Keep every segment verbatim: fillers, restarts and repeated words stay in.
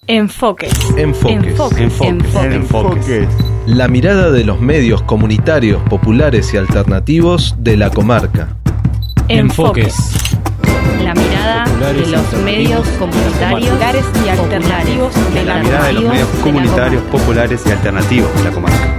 Enfoques. Enfoques. Enfoques. Enfoques. Enfoques. Enfoques. La mirada de los medios comunitarios, populares y alternativos de la comarca. Enfoques. La mirada de los medios comunitarios y alternativos de la La mirada de los medios comunitarios, populares y alternativos de la comarca.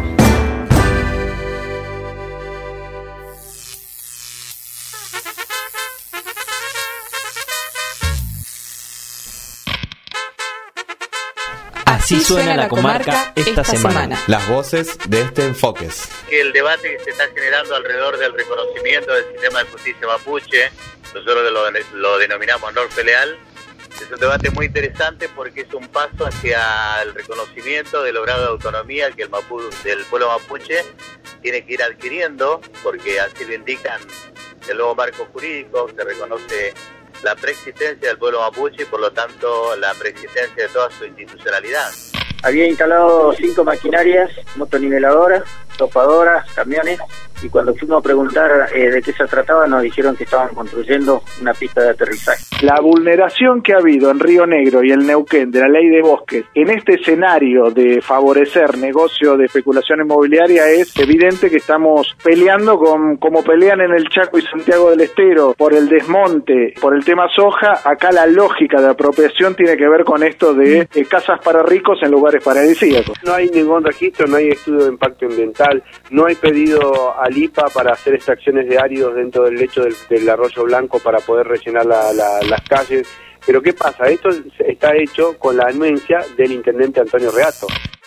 Así suena la comarca esta semana. Las voces de este Enfoques. El debate que se está generando alrededor del reconocimiento del sistema de justicia mapuche, nosotros lo, lo denominamos Norfe Leal, es un debate muy interesante porque es un paso hacia el reconocimiento del grado de autonomía que el Mapu, del pueblo mapuche tiene que ir adquiriendo, porque así lo indican el nuevo marco jurídico, que reconoce la preexistencia del pueblo mapuche y por lo tanto la preexistencia de toda su institucionalidad. Había instalado cinco maquinarias, motoniveladoras, topadoras, camiones, y cuando fuimos a preguntar eh, de qué se trataba nos dijeron que estaban construyendo una pista de aterrizaje. La vulneración que ha habido en Río Negro y el Neuquén de la ley de bosques en este escenario de favorecer negocio de especulación inmobiliaria es evidente que estamos peleando con como pelean en el Chaco y Santiago del Estero por el desmonte, por el tema soja. Acá la lógica de apropiación tiene que ver con esto de eh, casas para ricos en lugares paradisíacos. No hay ningún registro, no hay estudio de impacto ambiental, no hay pedido al I P A para hacer extracciones de áridos dentro del lecho del, del arroyo blanco para poder rellenar la, la, las calles. Pero ¿qué pasa? Esto está hecho con la anuencia del intendente Antonio Reato.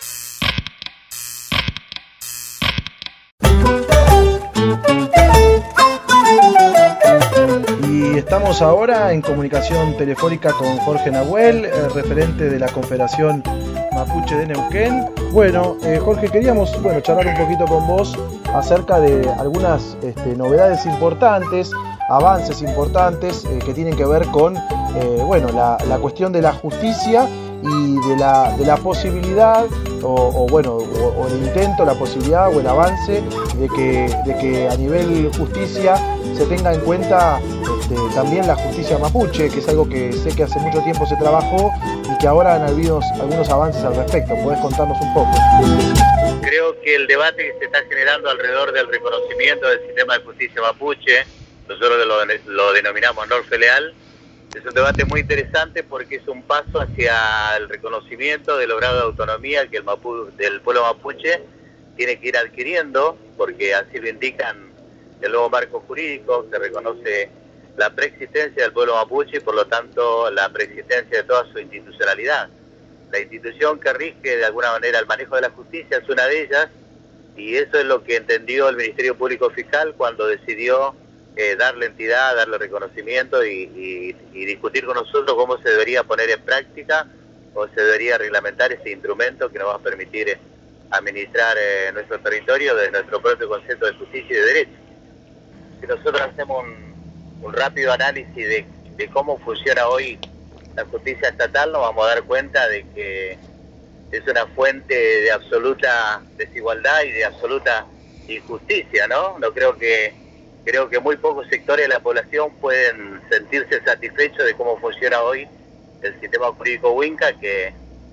Y estamos ahora en comunicación telefónica con Jorge Nahuel, eh, referente de la Confederación Mapuche de Neuquén. Bueno, eh, Jorge, queríamos bueno, charlar un poquito con vos acerca de algunas este, novedades importantes, avances importantes eh, que tienen que ver con eh, bueno, la, la cuestión de la justicia y de la, de la posibilidad o, o bueno o, o el intento, la posibilidad o el avance de que, de que a nivel justicia se tenga en cuenta este, también la justicia mapuche, que es algo que sé que hace mucho tiempo se trabajó y que ahora han habido algunos avances al respecto. ¿Podés contarnos un poco? Creo que el debate que se está generando alrededor del reconocimiento del sistema de justicia mapuche, nosotros lo, lo denominamos Norfe Leal, es un debate muy interesante porque es un paso hacia el reconocimiento del grado de autonomía que el Mapu, del pueblo mapuche tiene que ir adquiriendo, porque así lo indican el nuevo marco jurídico, que reconoce la preexistencia del pueblo mapuche y por lo tanto la preexistencia de toda su institucionalidad. La institución que rige de alguna manera el manejo de la justicia es una de ellas, y eso es lo que entendió el Ministerio Público Fiscal cuando decidió Eh, darle entidad, darle reconocimiento y, y, y discutir con nosotros cómo se debería poner en práctica o se debería reglamentar ese instrumento que nos va a permitir eh, administrar eh, nuestro territorio desde nuestro propio concepto de justicia y de derecho. Si nosotros hacemos un, un rápido análisis de, de cómo funciona hoy la justicia estatal, nos vamos a dar cuenta de que es una fuente de absoluta desigualdad y de absoluta injusticia, ¿no? No creo que Creo que muy pocos sectores de la población pueden sentirse satisfechos de cómo funciona hoy el sistema jurídico Winca, que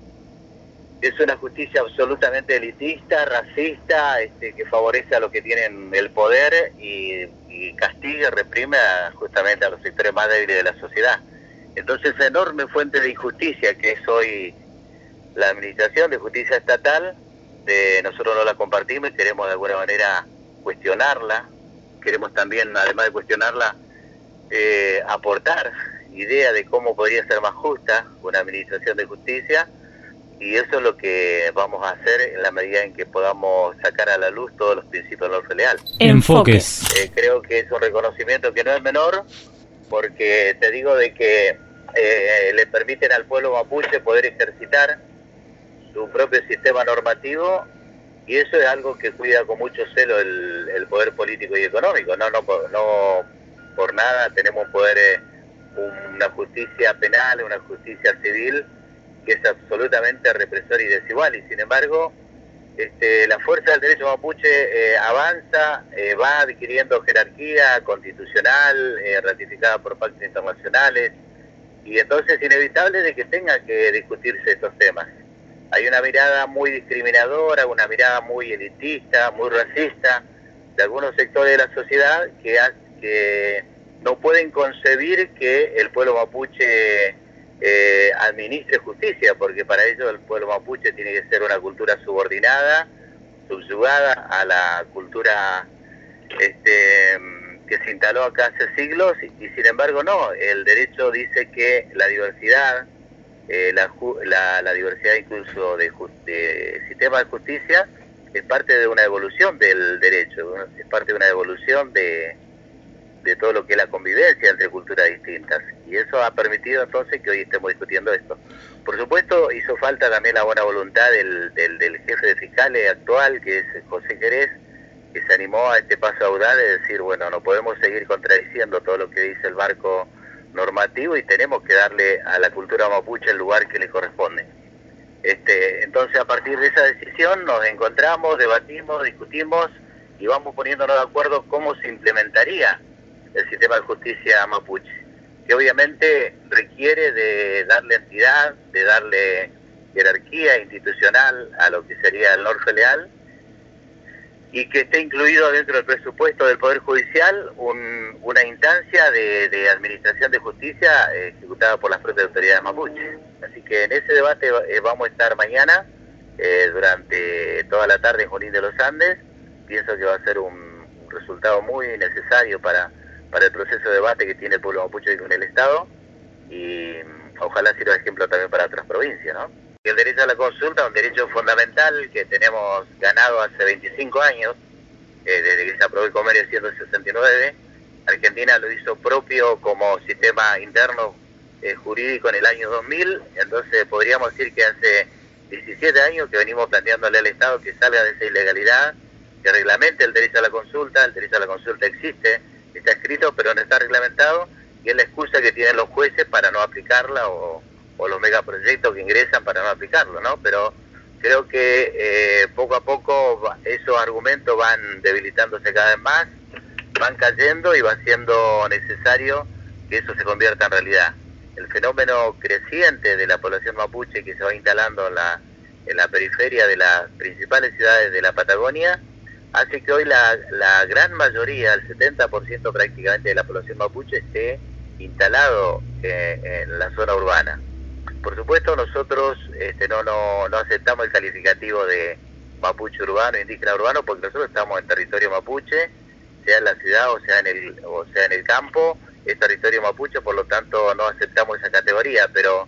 es una justicia absolutamente elitista, racista, este, que favorece a los que tienen el poder y, y castiga, reprime a, justamente a los sectores más débiles de la sociedad. Entonces, esa enorme fuente de injusticia que es hoy la administración de justicia estatal, eh, nosotros no la compartimos y queremos de alguna manera cuestionarla. Queremos también, además de cuestionarla, eh, aportar ideas de cómo podría ser más justa una administración de justicia, y eso es lo que vamos a hacer en la medida en que podamos sacar a la luz todos los principios del Norfe Leal. Enfoques. Eh, creo que es un reconocimiento que no es menor, porque te digo de que eh, le permiten al pueblo mapuche poder ejercitar su propio sistema normativo. Y eso es algo que cuida con mucho celo el, el poder político y económico. No, no, no por nada tenemos un poder, eh, una justicia penal, una justicia civil que es absolutamente represora y desigual. Y sin embargo, este, la fuerza del derecho mapuche eh, avanza, eh, va adquiriendo jerarquía constitucional, eh, ratificada por pactos internacionales, y entonces es inevitable de que tengan que discutirse estos temas. Hay una mirada muy discriminadora, una mirada muy elitista, muy racista de algunos sectores de la sociedad que, ha, que no pueden concebir que el pueblo mapuche eh, administre justicia, porque para ello el pueblo mapuche tiene que ser una cultura subordinada, subyugada a la cultura este, que se instaló acá hace siglos, y, y sin embargo no, el derecho dice que la diversidad, eh, la, la, la diversidad incluso de, de sistema de justicia es parte de una evolución del derecho, ¿no? Es parte de una evolución de, de todo lo que es la convivencia entre culturas distintas, y eso ha permitido entonces que hoy estemos discutiendo esto. Por supuesto, hizo falta también la buena voluntad del, del, del jefe de fiscales actual, que es José Jerez, que se animó a este paso audaz de decir, bueno, no podemos seguir contradiciendo todo lo que dice el marco normativo y tenemos que darle a la cultura mapuche el lugar que le corresponde. Este, entonces, a partir de esa decisión nos encontramos, debatimos, discutimos y vamos poniéndonos de acuerdo cómo se implementaría el sistema de justicia mapuche, que obviamente requiere de darle entidad, de darle jerarquía institucional a lo que sería el Norfeleal, y que esté incluido dentro del presupuesto del Poder Judicial un, una instancia de, de administración de justicia eh, ejecutada por las propias autoridades mapuches. Así que en ese debate eh, vamos a estar mañana, eh, durante toda la tarde en Junín de los Andes. Pienso que va a ser un, un resultado muy necesario para, para el proceso de debate que tiene el pueblo mapuche con el Estado, y ojalá sirva de ejemplo también para otras provincias, ¿no? El derecho a la consulta es un derecho fundamental que tenemos ganado hace veinticinco años, eh, desde que se aprobó el convenio ciento sesenta y nueve. Argentina lo hizo propio como sistema interno eh, jurídico en el año dos mil, entonces podríamos decir que hace diecisiete años que venimos planteándole al Estado que salga de esa ilegalidad, que reglamente el derecho a la consulta. El derecho a la consulta existe, está escrito, pero no está reglamentado, y es la excusa que tienen los jueces para no aplicarla, o o los megaproyectos que ingresan para no aplicarlo, ¿no? Pero creo que eh, poco a poco esos argumentos van debilitándose cada vez más, van cayendo y va siendo necesario que eso se convierta en realidad. El fenómeno creciente de la población mapuche que se va instalando en la, en la periferia de las principales ciudades de la Patagonia hace que hoy la, la gran mayoría, el setenta por ciento prácticamente de la población mapuche, esté instalado eh, en la zona urbana. Por supuesto, nosotros este, no, no, no aceptamos el calificativo de mapuche urbano, indígena urbano, porque nosotros estamos en territorio mapuche, sea en la ciudad o sea en el, o sea en el campo, es territorio mapuche, por lo tanto no aceptamos esa categoría, pero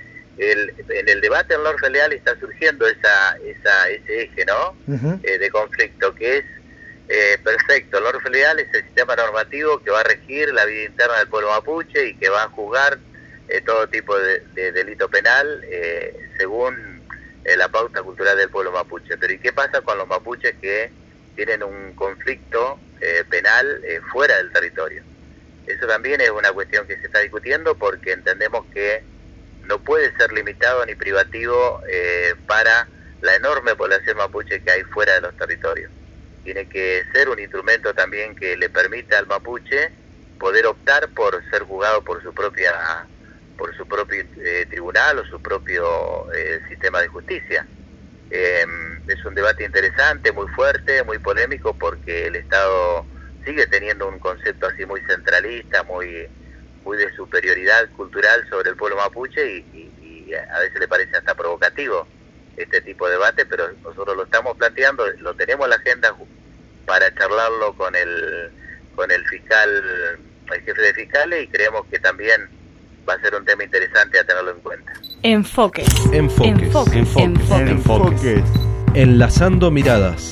el, en el debate en Norfeleal está surgiendo esa, esa, ese eje, ¿no? Uh-huh. eh, de conflicto, que es eh, perfecto. El Norfeleal es el sistema normativo que va a regir la vida interna del pueblo mapuche y que va a juzgar Eh, todo tipo de, de delito penal eh, según eh, la pauta cultural del pueblo mapuche. Pero ¿y qué pasa con los mapuches que tienen un conflicto eh, penal eh, fuera del territorio? Eso también es una cuestión que se está discutiendo, porque entendemos que no puede ser limitado ni privativo eh, para la enorme población mapuche que hay fuera de los territorios. Tiene que ser un instrumento también que le permita al mapuche poder optar por ser juzgado por su propia por su propio eh, tribunal o su propio eh, sistema de justicia. Eh, es un debate interesante, muy fuerte, muy polémico, porque el Estado sigue teniendo un concepto así muy centralista, muy muy de superioridad cultural sobre el pueblo mapuche, y, y, y a veces le parece hasta provocativo este tipo de debate, pero nosotros lo estamos planteando, lo tenemos en la agenda para charlarlo con el con el fiscal, el jefe de fiscales, y creemos que también va a ser un tema interesante a tenerlo en cuenta. Enfoques. Enfoques. Enfoques. Enfoques. Enfoques. Enfoques. Enlazando miradas.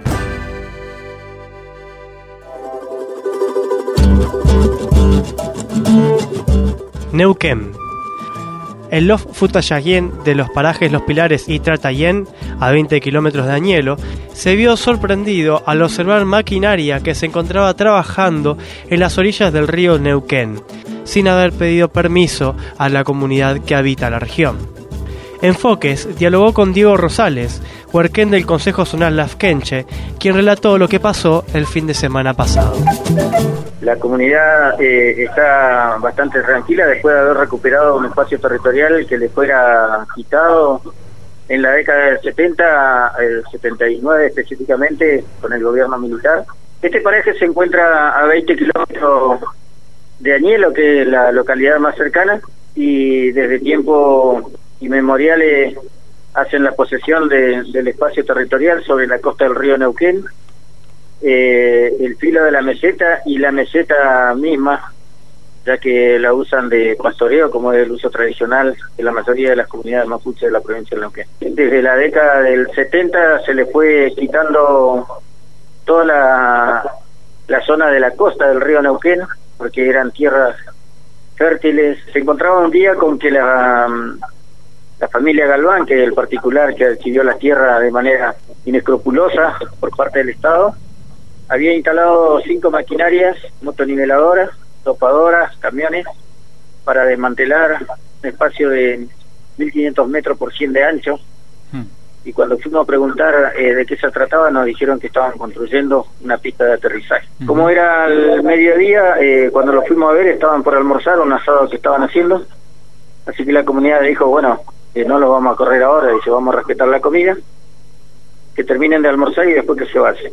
Neuquén. El Lof Futayagien de los parajes Los Pilares y Tratayén, a veinte kilómetros de Añelo, se vio sorprendido al observar maquinaria que se encontraba trabajando en las orillas del río Neuquén, sin haber pedido permiso a la comunidad que habita la región. Enfoques dialogó con Diego Rosales, huarquén del Consejo Zonal Lafkenche, quien relató lo que pasó el fin de semana pasado. La comunidad eh, está bastante tranquila después de haber recuperado un espacio territorial que le fuera quitado en la década del setenta, el setenta y nueve específicamente, con el gobierno militar. Este paraje se encuentra a veinte kilómetros de Añelo, que es la localidad más cercana, y desde tiempos inmemoriales hacen la posesión de, del espacio territorial sobre la costa del río Neuquén, eh, el filo de la meseta y la meseta misma, ya que la usan de pastoreo, como es el uso tradicional de la mayoría de las comunidades mapuches de la provincia de Neuquén. Desde la década del setenta se le fue quitando toda la, la zona de la costa del río Neuquén, porque eran tierras fértiles. Se encontraba un día con que la, la familia Galván, que es el particular que adquirió las tierras de manera inescrupulosa por parte del Estado, había instalado cinco maquinarias, motoniveladoras, topadoras, camiones, para desmantelar un espacio de mil quinientos metros por cien de ancho. Hmm. Y cuando fuimos a preguntar eh, de qué se trataba, nos dijeron que estaban construyendo una pista de aterrizaje. Uh-huh. Como era el mediodía, eh, cuando lo fuimos a ver, estaban por almorzar un asado que estaban haciendo, así que la comunidad dijo, bueno, eh, no lo vamos a correr ahora, dice, vamos a respetar la comida, que terminen de almorzar y después que se vayan.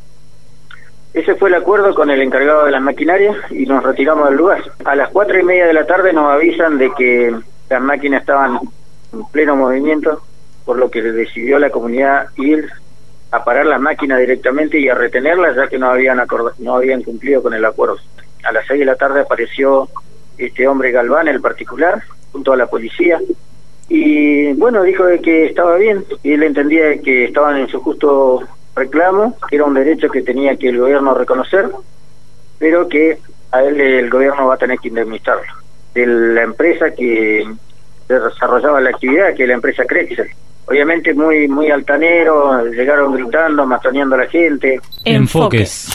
Ese fue el acuerdo con el encargado de las maquinarias y nos retiramos del lugar. A las cuatro y media de la tarde nos avisan de que las máquinas estaban en pleno movimiento, por lo que decidió la comunidad ir a parar las máquinas directamente y a retenerlas, ya que no habían acord- no habían cumplido con el acuerdo. A las seis de la tarde apareció este hombre Galván, el particular, junto a la policía, y bueno, dijo de que estaba bien, y él entendía que estaban en su justo reclamo, que era un derecho que tenía que el gobierno reconocer, pero que a él el gobierno va a tener que indemnizarlo. De la empresa que desarrollaba la actividad, que es la empresa Crexel. Obviamente muy muy altanero, llegaron gritando, mastoneando a la gente. Enfoques.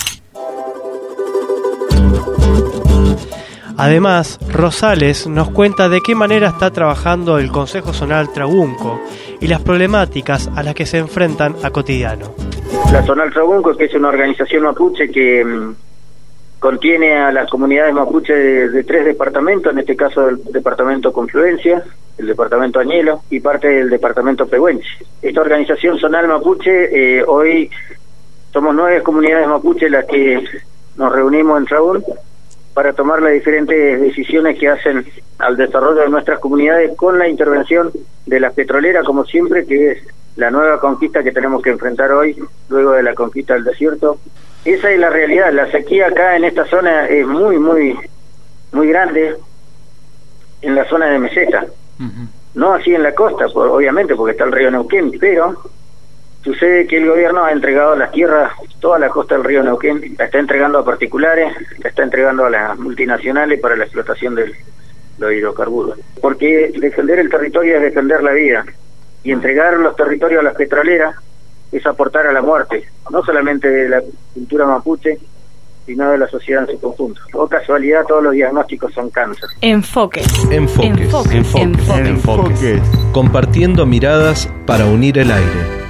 Además, Rosales nos cuenta de qué manera está trabajando el Consejo Zonal Trabunco y las problemáticas a las que se enfrentan a cotidiano. La Zonal Trabunco, que es una organización mapuche que mmm, contiene a las comunidades mapuche de, de tres departamentos, en este caso el departamento Confluencia, el departamento Añelo y parte del departamento Pehuenche. Esta organización zonal mapuche, eh, hoy somos nueve comunidades mapuche las que nos reunimos en Trabún para tomar las diferentes decisiones que hacen al desarrollo de nuestras comunidades con la intervención de las petroleras, como siempre, que es la nueva conquista que tenemos que enfrentar hoy, luego de la conquista del desierto. Esa es la realidad. La sequía acá en esta zona es muy, muy, muy grande, en la zona de meseta. Uh-huh. No así en la costa, por, obviamente, porque está el río Neuquén, pero sucede que el gobierno ha entregado las tierras, toda la costa del río Neuquén, la está entregando a particulares, la está entregando a las multinacionales para la explotación de los hidrocarburos. Porque defender el territorio es defender la vida, y entregar los territorios a las petroleras es aportar a la muerte, no solamente de la cultura mapuche, sino de la sociedad en su conjunto. O casualidad, todos los diagnósticos son cáncer. Enfoques. Enfoques. Enfoques. Enfoques. Enfoques. Enfoques. Compartiendo miradas para unir el aire.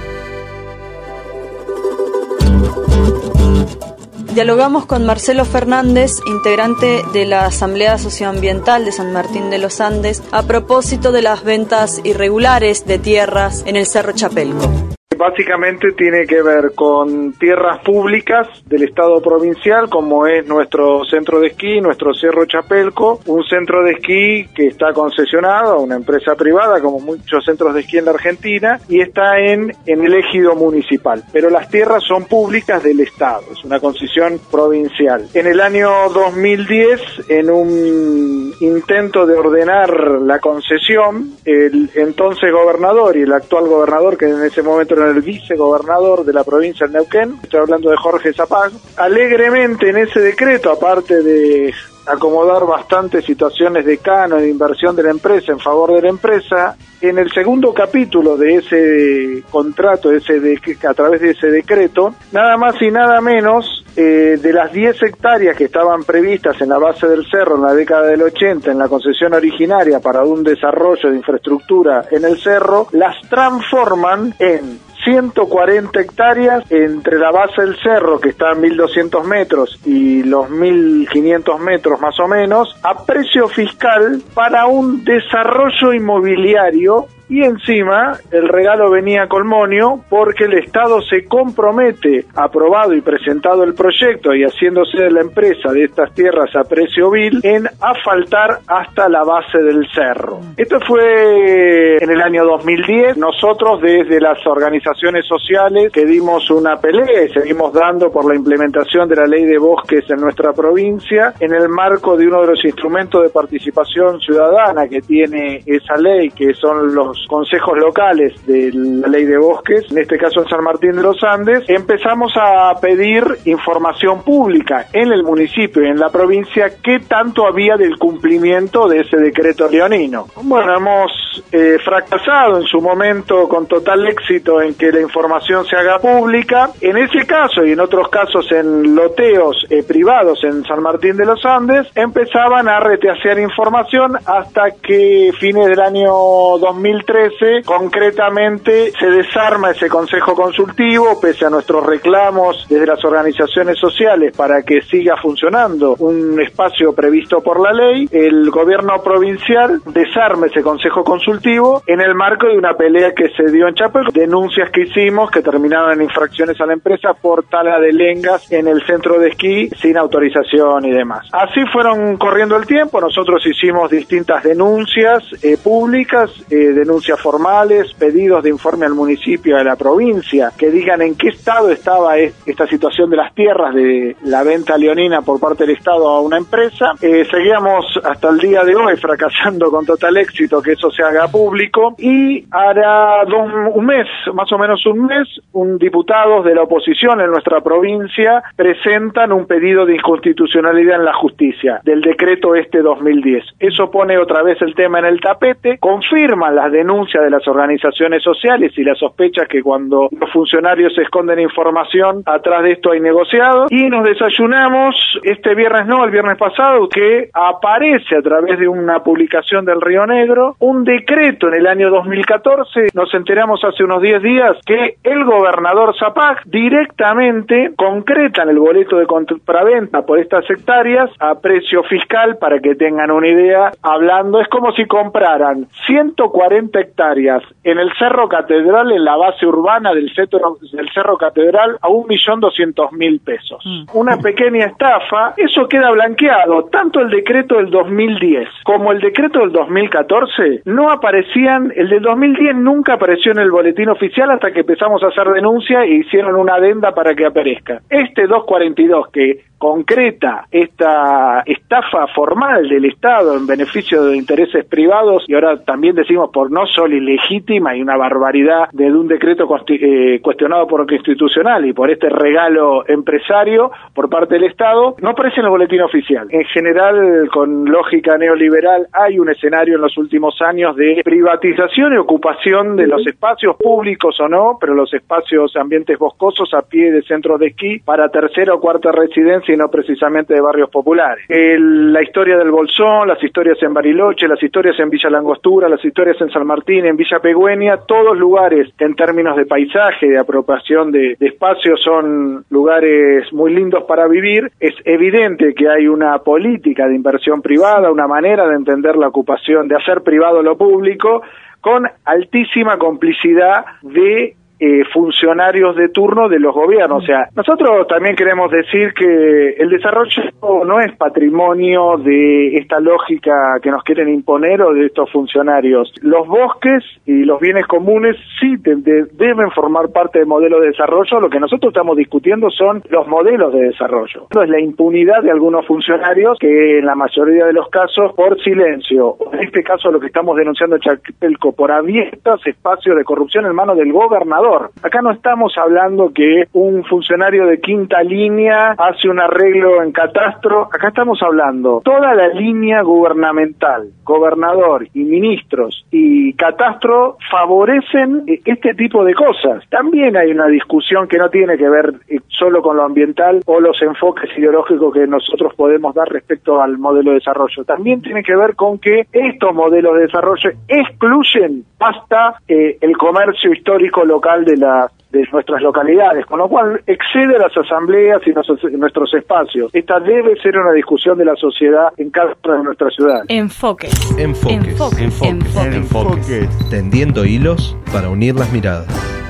Dialogamos con Marcelo Fernández, integrante de la Asamblea Socioambiental de San Martín de los Andes, a propósito de las ventas irregulares de tierras en el Cerro Chapelco. Básicamente tiene que ver con tierras públicas del Estado provincial, como es nuestro centro de esquí, nuestro Cerro Chapelco, un centro de esquí que está concesionado a una empresa privada, como muchos centros de esquí en la Argentina, y está en, en el ejido municipal. Pero las tierras son públicas del Estado, es una concesión provincial. En el año dos mil diez, en un intento de ordenar la concesión, el entonces gobernador y el actual gobernador, que en ese momento era el vicegobernador de la provincia de Neuquén, estoy hablando de Jorge Zapag, alegremente en ese decreto, aparte de acomodar bastantes situaciones de cano de inversión de la empresa en favor de la empresa, en el segundo capítulo de ese contrato, de ese de, a través de ese decreto, nada más y nada menos eh, de las diez hectáreas que estaban previstas en la base del cerro en la década del ochenta, en la concesión originaria para un desarrollo de infraestructura en el cerro, las transforman en ciento cuarenta hectáreas entre la base del cerro, que está a mil doscientos metros, y los mil quinientos metros más o menos, a precio fiscal para un desarrollo inmobiliario. Y encima el regalo venía con moño porque el Estado se compromete, aprobado y presentado el proyecto y haciéndose de la empresa de estas tierras a precio vil, en asfaltar hasta la base del cerro. Esto fue en el año dos mil diez. Nosotros desde las organizaciones sociales que dimos una pelea y seguimos dando por la implementación de la ley de bosques en nuestra provincia, en el marco de uno de los instrumentos de participación ciudadana que tiene esa ley, que son los consejos locales de la ley de bosques, en este caso en San Martín de los Andes, empezamos a pedir información pública en el municipio y en la provincia qué tanto había del cumplimiento de ese decreto leonino. Bueno, hemos eh, fracasado en su momento con total éxito en que la información se haga pública. En ese caso y en otros casos en loteos eh, privados en San Martín de los Andes, empezaban a reteasear información hasta que fines del año dos mil trece, concretamente, se desarma ese consejo consultivo, pese a nuestros reclamos desde las organizaciones sociales para que siga funcionando un espacio previsto por la ley. El gobierno provincial desarma ese consejo consultivo en el marco de una pelea que se dio en Chapel, denuncias que hicimos que terminaron en infracciones a la empresa por tala de lengas en el centro de esquí sin autorización y demás. Así fueron corriendo el tiempo. Nosotros hicimos distintas denuncias eh, públicas, eh, denuncias formales, pedidos de informe al municipio, a la provincia, que digan en qué estado estaba esta situación de las tierras de la venta leonina por parte del Estado a una empresa. Eh, seguíamos hasta el día de hoy fracasando con total éxito que eso se haga público, y hará dos, un mes, más o menos un mes, un diputados de la oposición en nuestra provincia presentan un pedido de inconstitucionalidad en la justicia del decreto este dos mil diez. Eso pone otra vez el tema en el tapete, confirma las denuncias de las organizaciones sociales y las sospechas que cuando los funcionarios esconden información, atrás de esto hay negociado, y nos desayunamos este viernes, no, el viernes pasado, que aparece a través de una publicación del Río Negro un decreto en el año dos mil catorce. Nos enteramos hace unos diez días que el gobernador Zapag directamente concreta en el boleto de compraventa por estas hectáreas a precio fiscal. Para que tengan una idea, hablando, es como si compraran ciento cuarenta hectáreas en el Cerro Catedral, en la base urbana del, cetro, del Cerro Catedral, a un millón doscientos mil pesos. Mm. Una pequeña estafa. Eso queda blanqueado. Tanto el decreto del dos mil diez como el decreto del dos mil catorce no aparecían. El del dos mil diez nunca apareció en el boletín oficial hasta que empezamos a hacer denuncia e hicieron una adenda para que aparezca. Este doscientos cuarenta y dos, que concreta esta estafa formal del Estado en beneficio de intereses privados, y ahora también decimos por no solo ilegítima y una barbaridad de un decreto eh, cuestionado por lo constitucional y por este regalo empresario por parte del Estado, no aparece en el boletín oficial. En general, con lógica neoliberal, hay un escenario en los últimos años de privatización y ocupación de los espacios públicos o no, pero los espacios, ambientes boscosos a pie de centros de esquí para tercera o cuarta residencia y no precisamente de barrios populares. El, la historia del Bolsón, las historias en Bariloche, las historias en Villa Langostura, las historias en San Martín, en Villa Pegüeña, todos lugares que en términos de paisaje, de apropiación de, de espacios, son lugares muy lindos para vivir. Es evidente que hay una política de inversión privada, una manera de entender la ocupación, de hacer privado lo público, con altísima complicidad de Eh, funcionarios de turno de los gobiernos. O sea, nosotros también queremos decir que el desarrollo no es patrimonio de esta lógica que nos quieren imponer o de estos funcionarios. Los bosques y los bienes comunes sí de, de, deben formar parte del modelo de desarrollo. Lo que nosotros estamos discutiendo son los modelos de desarrollo. Es la impunidad de algunos funcionarios que en la mayoría de los casos, por silencio, en este caso lo que estamos denunciando en Chapelco, por abiertos espacios de corrupción en manos del gobernador. Acá no estamos hablando que un funcionario de quinta línea hace un arreglo en catastro. Acá estamos hablando toda la línea gubernamental, gobernador y ministros y catastro favorecen este tipo de cosas. También hay una discusión que no tiene que ver solo con lo ambiental o los enfoques ideológicos que nosotros podemos dar respecto al modelo de desarrollo. También tiene que ver con que estos modelos de desarrollo excluyen hasta eh, el comercio histórico local de las de nuestras localidades, con lo cual excede a las asambleas y nuestros, nuestros espacios. Esta debe ser una discusión de la sociedad en cada una de nuestras ciudades. Enfoques. Enfoques. Enfoques. Enfoques. Enfoques. Enfoques. Tendiendo hilos para unir las miradas.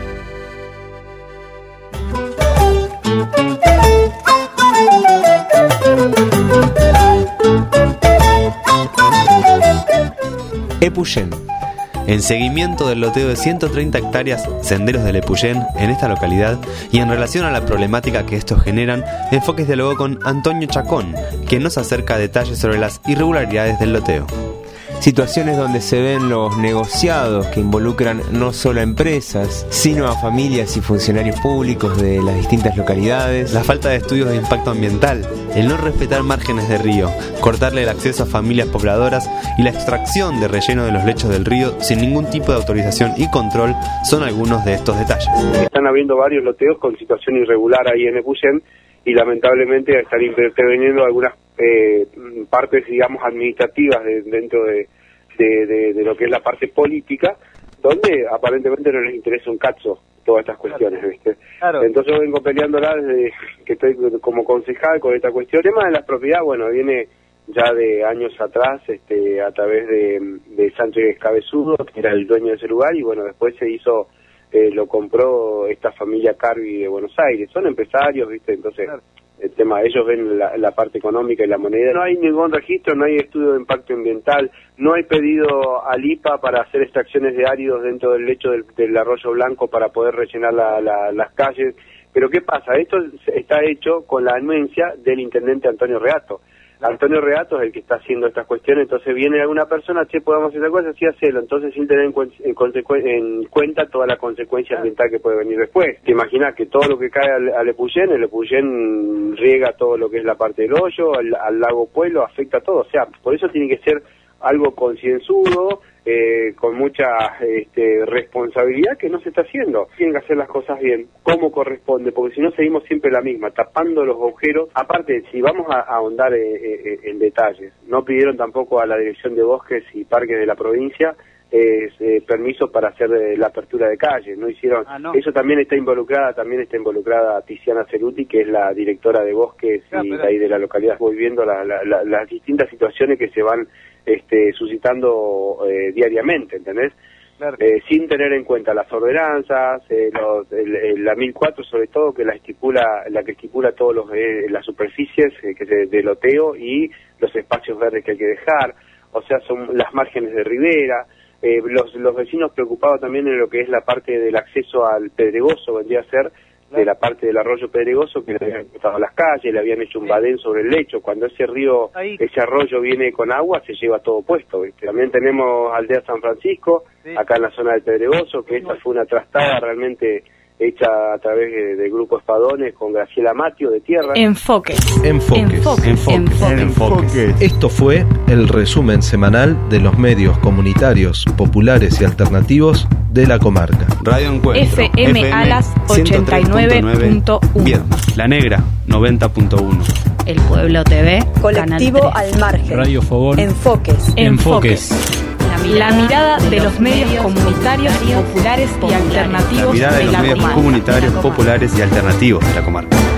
Epuyén. En seguimiento del loteo de ciento treinta hectáreas senderos del Epuyén en esta localidad y en relación a la problemática que estos generan, Enfoques dialogó con Antonio Chacón, quien nos acerca detalles sobre las irregularidades del loteo. Situaciones donde se ven los negociados que involucran no solo a empresas, sino a familias y funcionarios públicos de las distintas localidades. La falta de estudios de impacto ambiental, el no respetar márgenes de río, cortarle el acceso a familias pobladoras y la extracción de relleno de los lechos del río sin ningún tipo de autorización y control son algunos de estos detalles. Están habiendo varios loteos con situación irregular ahí en Epuyén y lamentablemente están interviniendo algunas eh, partes, digamos, administrativas de, dentro de, de, de, de lo que es la parte política, donde aparentemente no les interesa un cacho todas estas cuestiones, claro. ¿Viste? Claro. Entonces yo vengo peleándola desde que estoy como concejal con esta cuestión. El tema de la propiedad, bueno, viene ya de años atrás, este, a través de, de Sánchez Cabezudo, que era el dueño de ese lugar, y bueno, después se hizo, eh, lo compró esta familia Carvi de Buenos Aires. Son empresarios, ¿viste? Entonces, claro. El tema, ellos ven la, la parte económica y la moneda. No hay ningún registro, no hay estudio de impacto ambiental, no hay pedido al I P A para hacer extracciones de áridos dentro del lecho del, del Arroyo Blanco para poder rellenar la, la, las calles. Pero ¿qué pasa? Esto está hecho con la anuencia del intendente Antonio Reato. Antonio Reato es el que está haciendo estas cuestiones, entonces viene alguna persona, che, podemos hacer esta cosa, sí, hacelo, entonces sin tener en, cu en, en cuenta toda la consecuencia ambiental que puede venir después. Te imaginas que todo lo que cae al, al Epuyén, el Epuyén riega todo lo que es la parte del hoyo, al, al lago Pueblo, afecta todo, o sea, por eso tiene que ser algo concienzudo, eh, con mucha este, responsabilidad que no se está haciendo. Tienen que hacer las cosas bien, como corresponde, porque si no seguimos siempre la misma, tapando los agujeros. Aparte, si vamos a, a ahondar eh, eh, en detalles, no pidieron tampoco a la Dirección de Bosques y Parques de la provincia eh, eh, permiso para hacer eh, la apertura de calles, no hicieron. Ah, no. Eso también está involucrada, también está involucrada Tiziana Ceruti, que es la directora de Bosques ah, y de ahí de la localidad. Voy viendo la, la, la, las distintas situaciones que se van Este, suscitando eh, diariamente, ¿entendés? Claro. Eh, sin tener en cuenta las ordenanzas, eh, los, el, el, la mil cuatro sobre todo, que la estipula, la que estipula todos los eh, las superficies eh, que se, de loteo y los espacios verdes que hay que dejar, o sea, son las márgenes de ribera, eh, los, los vecinos preocupados también en lo que es la parte del acceso al Pedregoso, vendría a ser de la parte del arroyo Pedregoso, que le habían cortado las calles, le habían hecho un badén sobre el lecho. Cuando ese río, Ahí. ese arroyo viene con agua, se lleva todo puesto, ¿viste? También tenemos Aldea San Francisco, sí. acá en la zona del Pedregoso, que esta fue una trastada realmente hecha a través de, de Grupo Espadones con Graciela Matio de Tierra. Enfoques. Enfoques. Enfoques. Enfoques. Enfoques. Enfoques. Esto fue el resumen semanal de los medios comunitarios, populares y alternativos de la comarca. Radio Encuentro. F M Alas ochenta y nueve punto uno. Bien. La Negra noventa punto uno. El Pueblo T V. Colectivo Al Margen. Radio Fogón. Enfoques. Enfoques. La mirada de los medios comunitarios, populares y alternativos La mirada de los medios comunitarios, populares y alternativos de la comarca.